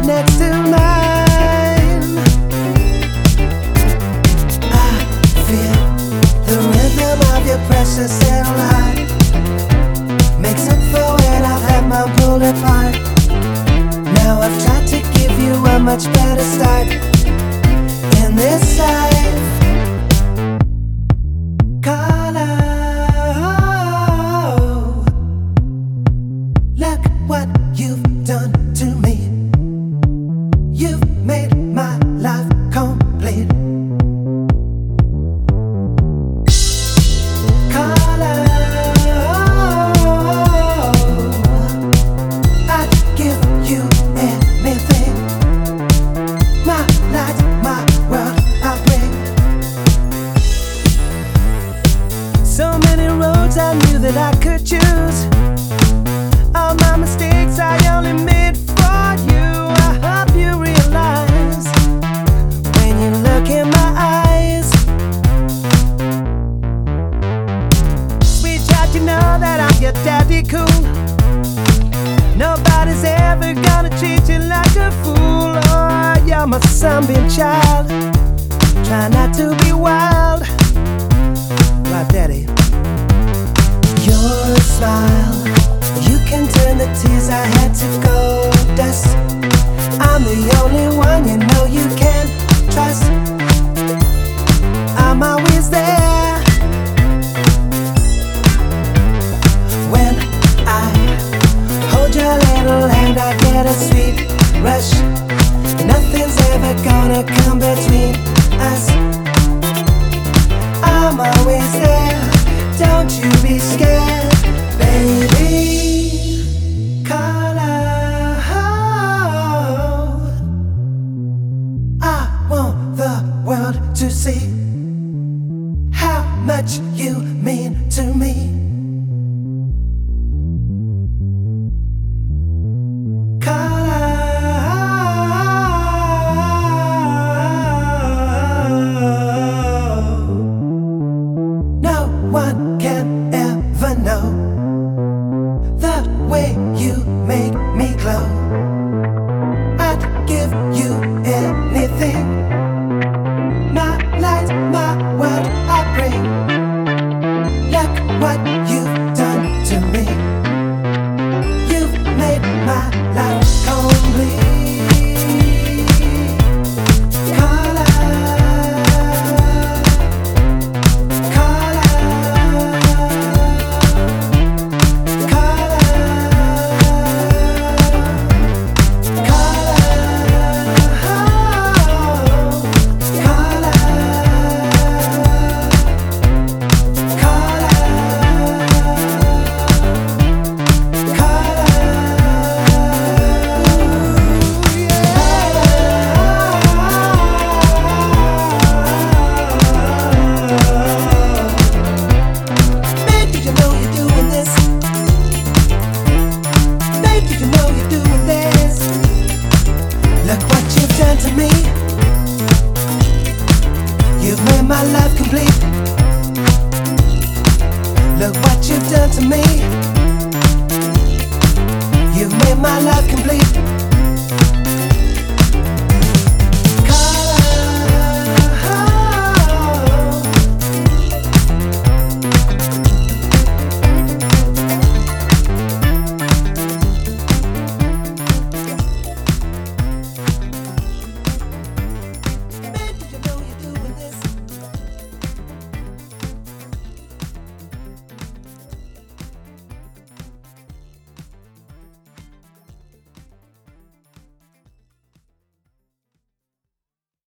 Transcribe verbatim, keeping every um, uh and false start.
next to mine. I feel the rhythm of your precious little heart. Makes up for when I've had my pulled apart. Now I've tried to give you a much better start in this life. Carlo, look what you've done to me. You've made my life complete. Carlo, I'd give you anything. My light, my world, I bring. So many roads I knew that I could choose. All my mistakes I only made for you. I hope you realize when you look in my eyes. Sweetheart, you know that I'm your daddy cool. Nobody's ever gonna treat you like a fool. Oh, you're my sunbeam child. Try not to be wild. Right, daddy? Your smile, you can turn the tears I had to gold dust. I'm the only one you know you can trust. I'm always there when I hold your little hand. I get a sweet rush. Nothing's ever gonna come between us. I'm always there. Don't you be scared, baby.